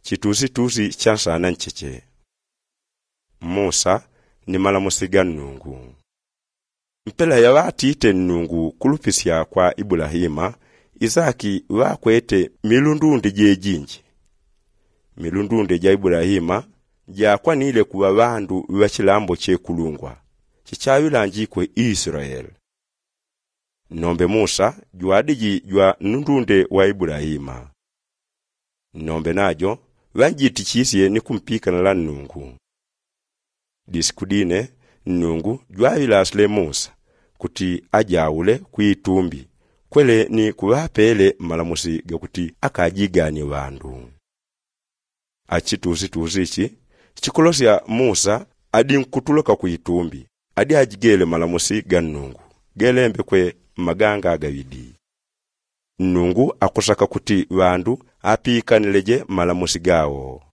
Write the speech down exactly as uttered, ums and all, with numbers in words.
chitusi-tusi chansana ncheche. Musa ni malamusi ga Nnungu. Mpela ya watite Nnungu kulupisya kwa Ibrahima, Izaki wakwete milundundi jejinji. Milundundi ja Ibrahima jakwa nile kuwa bandu wa chilambo che kulungwa. Chichayulanjikwe Israel. Nombe Musa juadiji jwa nundunde wa Ibrahima. Nombe najo wanjitichisye ni kumpika na la Nnungu. Disikudine Nnungu jwayilasle Musa kuti ajaule kuitumbi kwele ni kuwapele malamusi gakuti akajigani wandu. Achitusi-tusi ichi chikolosya Musa adi nkutuloka kuitumbi adi ajigele malamusi ga Nnungu gelembe kwe maganga agawidi. Nnungu akusaka kuti wandu apikanileje malamusi gawo.